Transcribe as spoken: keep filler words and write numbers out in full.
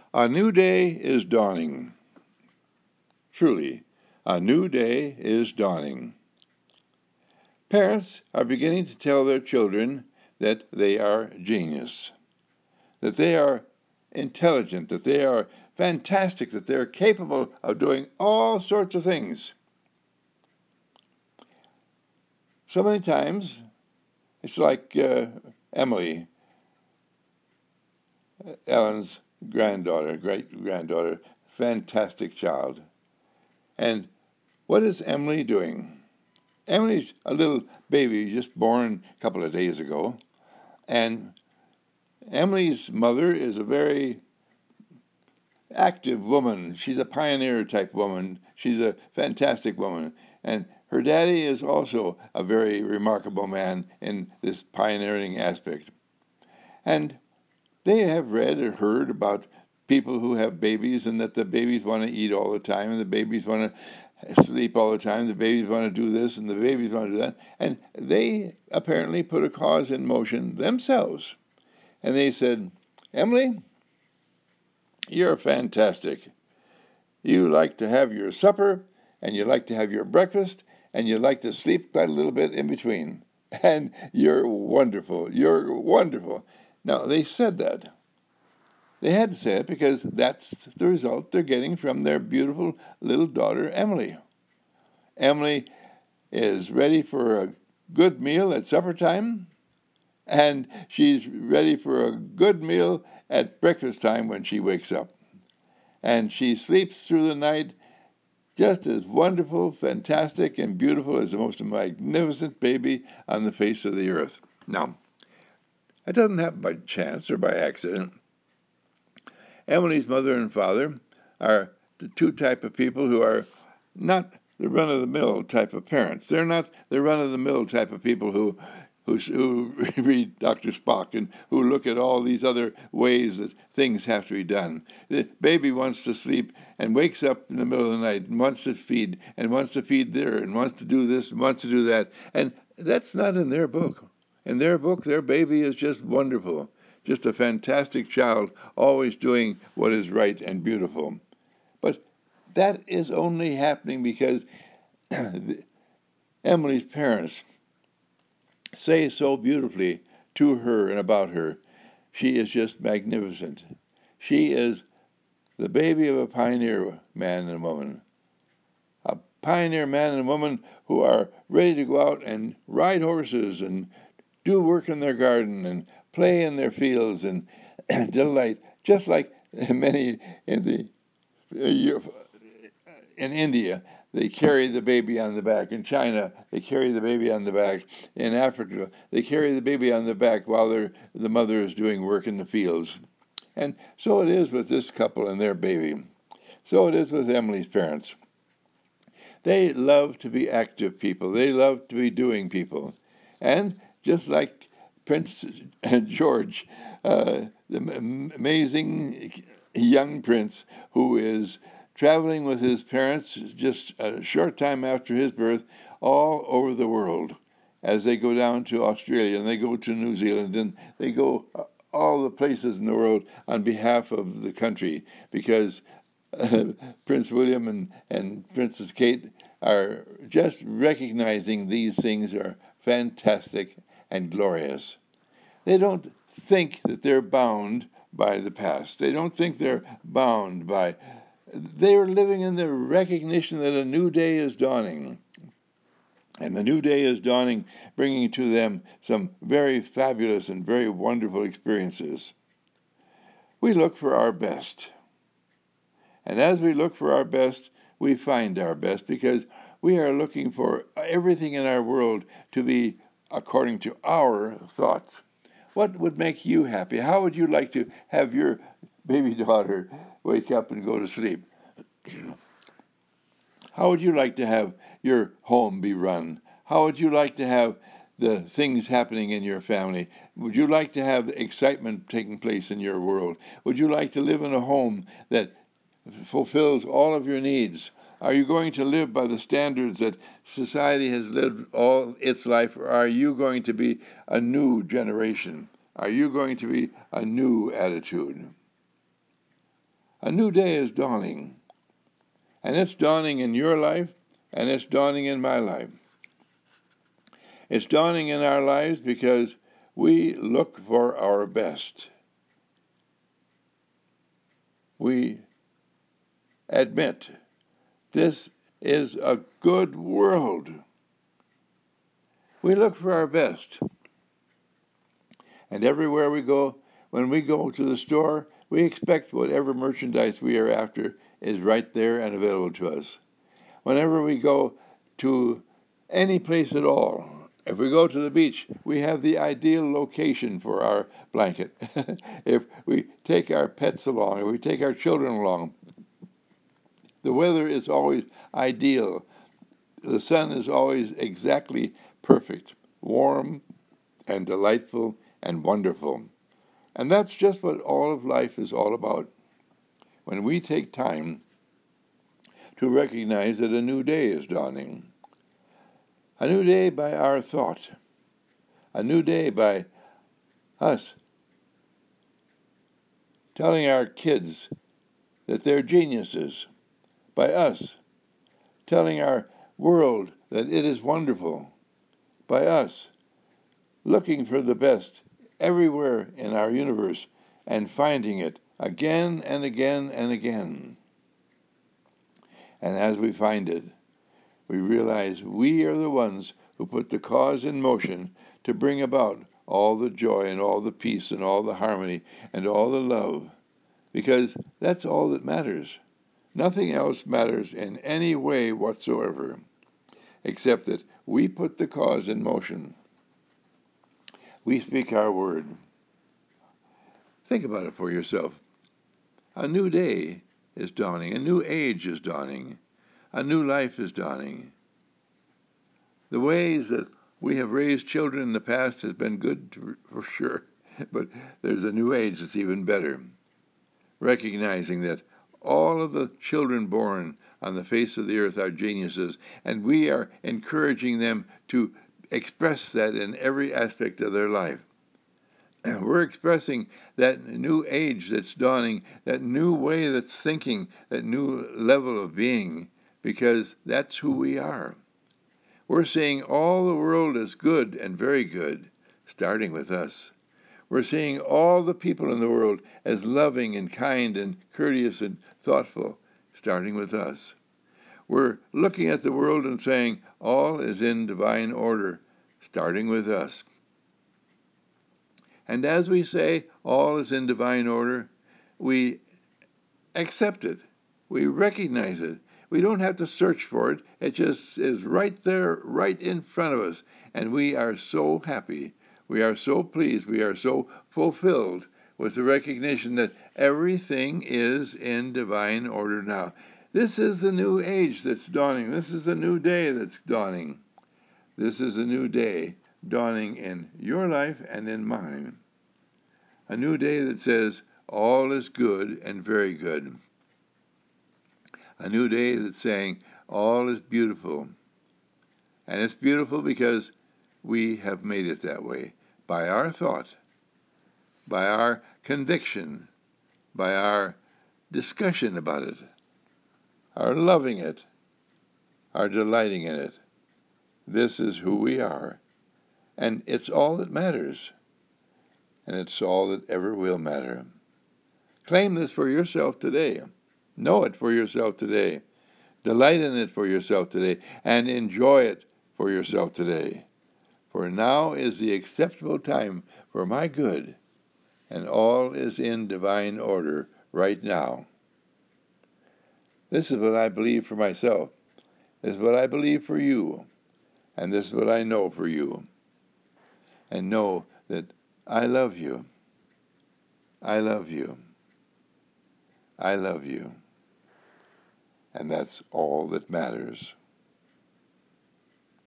A new day is dawning. Truly, a new day is dawning. Parents are beginning to tell their children that they are genius, that they are intelligent, that they are fantastic, that they're capable of doing all sorts of things. So many times, it's like uh, Emily, Ellen's granddaughter, great granddaughter, fantastic child. And what is Emily doing? Emily's a little baby just born a couple of days ago, and Emily's mother is a very active woman. She's a pioneer type woman. She's a fantastic woman. And her daddy is also a very remarkable man in this pioneering aspect. And they have read or heard about people who have babies and that the babies want to eat all the time and the babies want to sleep all the time, the babies want to do this and the babies want to do that. And they apparently put a cause in motion themselves. And they said, Emily, you're fantastic. You like to have your supper, and you like to have your breakfast, and you like to sleep quite a little bit in between. And you're wonderful. You're wonderful. Now, they said that. They had to say it because that's the result they're getting from their beautiful little daughter, Emily. Emily is ready for a good meal at supper time, and she's ready for a good meal at breakfast time when she wakes up. And she sleeps through the night just as wonderful, fantastic, and beautiful as the most magnificent baby on the face of the earth. Now, it doesn't happen by chance or by accident. Emily's mother and father are the two type of people who are not the run-of-the-mill type of parents. They're not the run-of-the-mill type of people who who, who read Doctor Spock and who look at all these other ways that things have to be done. The baby wants to sleep and wakes up in the middle of the night and wants to feed and wants to feed there and wants to do this and wants to do that. And that's not in their book. In their book, their baby is just wonderful, just a fantastic child, always doing what is right and beautiful. But that is only happening because Emily's parents say so beautifully to her and about her. She is just magnificent. She is the baby of a pioneer man and woman. A pioneer man and woman who are ready to go out and ride horses and do work in their garden and play in their fields and delight, just like many in the in India. They carry the baby on the back. In China, they carry the baby on the back. In Africa, they carry the baby on the back while the mother is doing work in the fields. And so it is with this couple and their baby. So it is with Emily's parents. They love to be active people. They love to be doing people. And just like Prince George, uh, the amazing young prince who is traveling with his parents just a short time after his birth all over the world as they go down to Australia and they go to New Zealand and they go all the places in the world on behalf of the country because uh, Prince William and, and Princess Kate are just recognizing these things are fantastic and glorious. They don't think that they're bound by the past. They don't think they're bound by They are living in the recognition that a new day is dawning. And the new day is dawning, bringing to them some very fabulous and very wonderful experiences. We look for our best. And as we look for our best, we find our best because we are looking for everything in our world to be according to our thoughts. What would make you happy? How would you like to have your baby daughter wake up and go to sleep? How would you like to have your home be run? How would you like to have the things happening in your family? Would you like to have excitement taking place in your world? Would you like to live in a home that fulfills all of your needs? Are you going to live by the standards that society has lived all its life, or are you going to be a new generation? Are you going to be a new attitude? A new day is dawning. And it's dawning in your life, and it's dawning in my life. It's dawning in our lives because we look for our best. We admit this is a good world. We look for our best. And everywhere we go, when we go to the store, we expect whatever merchandise we are after is right there and available to us. Whenever we go to any place at all, if we go to the beach, we have the ideal location for our blanket. If we take our pets along, if we take our children along, the weather is always ideal. The sun is always exactly perfect, warm and delightful and wonderful. And that's just what all of life is all about. When we take time to recognize that a new day is dawning, a new day by our thought, a new day by us telling our kids that they're geniuses, by us telling our world that it is wonderful, by us looking for the best everywhere in our universe and finding it again and again and again. And as we find it, we realize we are the ones who put the cause in motion to bring about all the joy and all the peace and all the harmony and all the love, because that's all that matters. Nothing else matters in any way whatsoever, except that we put the cause in motion. We speak our word. Think about it for yourself. A new day is dawning. A new age is dawning. A new life is dawning. The ways that we have raised children in the past has been good to, for sure, but there's a new age that's even better. Recognizing that all of the children born on the face of the earth are geniuses, and we are encouraging them to express that in every aspect of their life. We're expressing that new age that's dawning, that new way that's thinking, that new level of being, because that's who we are. We're seeing all the world as good and very good, starting with us. We're seeing all the people in the world as loving and kind and courteous and thoughtful, starting with us. We're looking at the world and saying all is in divine order, starting with us. And as we say all is in divine order, we accept it. We recognize it. We don't have to search for it. It just is right there, right in front of us. And we are so happy. We are so pleased. We are so fulfilled with the recognition that everything is in divine order now. This is the new age that's dawning. This is the new day that's dawning. This is a new day dawning in your life and in mine. A new day that says all is good and very good. A new day that's saying all is beautiful. And it's beautiful because we have made it that way. By our thought, by our conviction, by our discussion about it, our loving it, our delighting in it. This is who we are. And it's all that matters. And it's all that ever will matter. Claim this for yourself today. Know it for yourself today. Delight in it for yourself today. And enjoy it for yourself today. For now is the acceptable time for my good, and all is in divine order right now. This is what I believe for myself. This is what I believe for you. And this is what I know for you. And know that I love you. I love you. I love you. And that's all that matters.